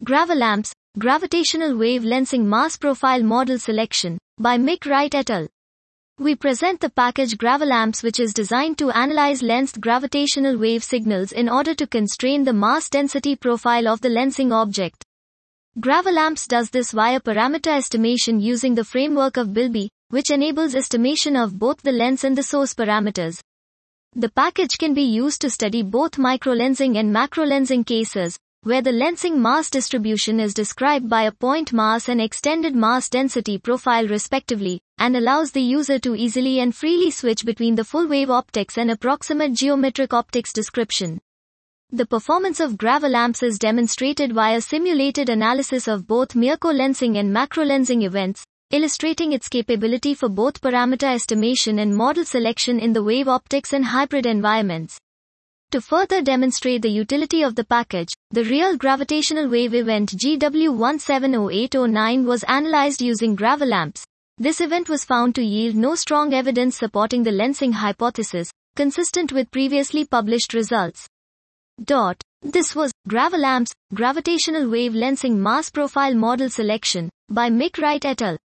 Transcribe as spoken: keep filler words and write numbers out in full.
Gravilamps, Gravitational Wave Lensing Mass Profile Model Selection, by Mick Wright et al. We present the package Gravilamps, which is designed to analyze lensed gravitational wave signals in order to constrain the mass density profile of the lensing object. Gravilamps does this via parameter estimation using the framework of Bilby, which enables estimation of both the lens and the source parameters. The package can be used to study both microlensing and macrolensing cases, where the lensing mass distribution is described by a point mass and extended mass density profile respectively, and allows the user to easily and freely switch between the full wave optics and approximate geometric optics description. The performance of Gravilamps is demonstrated via simulated analysis of both microlensing and macrolensing events, illustrating its capability for both parameter estimation and model selection in the wave optics and hybrid environments. To further demonstrate the utility of the package, the real gravitational wave event G W one seven zero eight zero nine was analyzed using Gravilamps. This event was found to yield no strong evidence supporting the lensing hypothesis, consistent with previously published results. Dot. This was Gravilamps, Gravitational Wave Lensing Mass Profile Model Selection, by Mick Wright et al.